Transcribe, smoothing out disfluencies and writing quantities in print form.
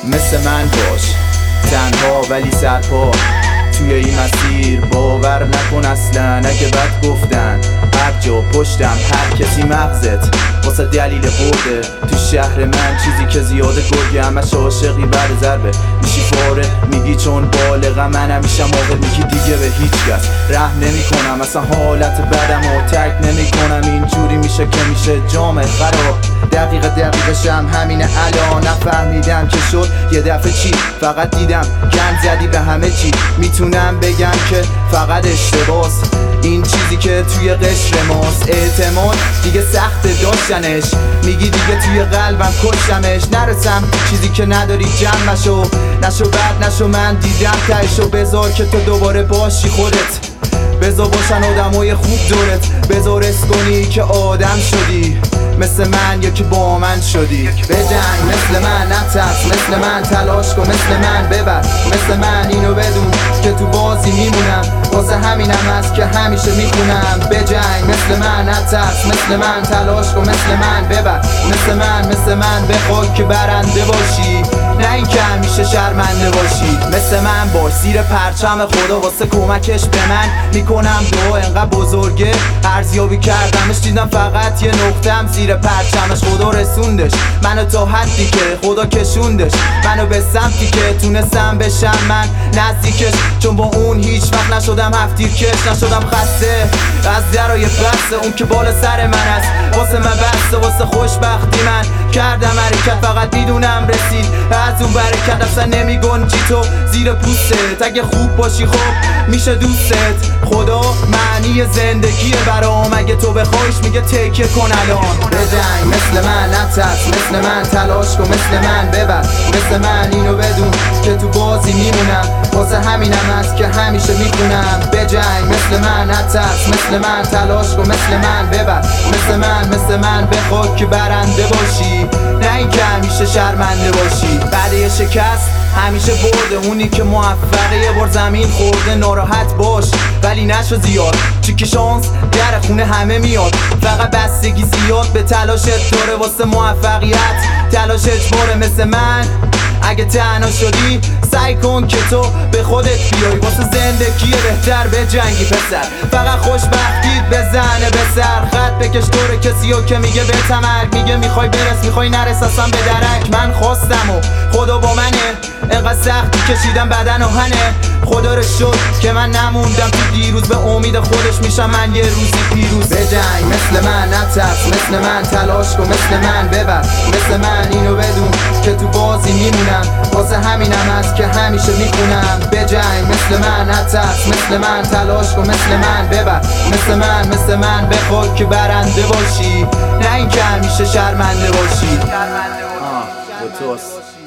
مثل من باش، تنها ولی سرپا توی این مسیر. باور نکن اصلا اگه بد گفتن، هر جا پشتم هر کسی مغزت واسه دلیل برده. تو شهر من چیزی که زیاده گرگه، همش عاشقی بر ضربه میشی فارغ میگی چون بالغم. من همیشه موقع میگی دیگه به هیچ کس رحم نمی کنم، اصلا حالت بدم و ترک نمی کنم. اینجوری میشه که میشه جامعه خراب. دقیقشم همینه الان، نفهمیدم که شد یه دفعه چی. فقط دیدم گند زدی به همه چی. میتونم بگم که فقط اشتباس این چیزی که توی قشر ماست. اعتماد دیگه سخت داشتنش، میگی دیگه توی قلبم کشتمش. نرسم چیزی که نداری جمعشو، نشو بد نشو من دیدم تهشو. بذار که تو دوباره باشی خودت، بذار باشن آدمای خوب دورت. بذار کنی که آدم شدی مثل من یا که با من شدی. بجنگ مثل من نترس، مثل من تلاش کن، مثل من ببر، مثل من اینو بدون که تو بازی میمونم. واسه همینم هست که همیشه میخونم. بجنگ مثل من نترس، مثل من تلاش کن، مثل من ببر، مثل من بخواد که برنده باشی، نه این که همیشه شرمنده باشی. مثل من باش زیر پرچم خدا، واسه کمکش به من میکنم دعا. انقدر بزرگه ارزیابی کردمش، دیدم فقط یه نقطه‌ام زیر پرچمش. خدا رسوندش منو تا حدی که خدا کشوندش منو به سمتی که تونستم بشم من نزدیکش. چون با اون هیچ وقت نشدم هفتیر کش، نشدم خسته از درای بسته. اون که بالا سر من است واسه من بسته، واسه خوشبختی من کردم حرکت. فقط میدونم رسید از اون برکت، اصلا نمیگنجی تو زیر پوستت. اگه خوب باشی خب میشه دوستت. خدا معنی زندگیه برام، اگه تو بخوایش میگه تکیه کن الان. بجنگ مثل من نترس، مثل من تلاش کن، مثل من ببر، مثل من اینو بدون که تو بازی میمونم. واسه همینم هست که همیشه میخونم. بجنگ مثل من نترس، مثل من تلاش کن، مثل من ببر، مثل من بخواد که برنده باشی، نه این که همیشه شرمنده باشی. بعد یه شکست همیشه برده، اونی که موفقه یه بار زمین خورده. ناراحت باش ولی نشو زیاد، چی که شانس در خونه همه میاد. فقط بستگی زیاد به تلاشت داره، واسه موفقیت تلاش اجباره. مثل من اگه تنها شدی سعی کن که تو به خودت بیای. واسه زندگی بهتر بجنگی پسر، فقط خوشبختیت بزنه به سر. خط بکش دور کسیو که میگه به تمرگ، میگه میخوای برس میخوای نرس اصلا به درک. من خواستم و خدا با منه، انقدر سختی کشیدم بدن و هنه. خدا رو شد که من نموندم تو دیروز، به امید خودش میشم من یه روزی پیروز. بجنگ مثل من نترس، مثل من تلاش کن، مثل من ببر، مثل من اینو بدون که تو بازی میمونم. واسه همینم هست که همیشه میخونم. بجنگ مثل من نترس، مثل من تلاش کن، مثل من ببر، مثل من بخواد که برنده باشی، نه این که همیشه شرمنده باشی. به توست.